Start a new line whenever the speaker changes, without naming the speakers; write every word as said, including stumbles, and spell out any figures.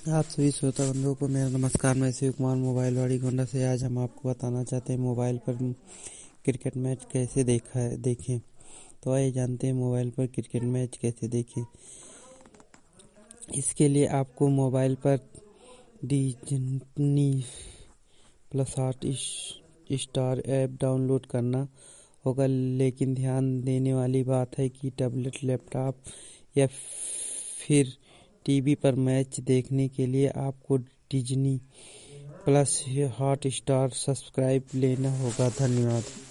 आप सभी श्रोता बंधुओं को मेरा नमस्कार। मैं शिव कुमार मोबाइल वाड़ी गोंडा से। आज हम आपको बताना चाहते हैं मोबाइल पर क्रिकेट मैच कैसे देखा है देखें। तो आइए जानते हैं मोबाइल पर क्रिकेट मैच कैसे देखें। इसके लिए आपको मोबाइल पर Disney plus Hotstar app download करना होगा, लेकिन ध्यान देने वाली बात है कि टैबलेट, लैपटॉप या फिर टीवी पर मैच देखने के लिए आपको Disney plus Hotstar subscribe लेना होगा। धन्यवाद।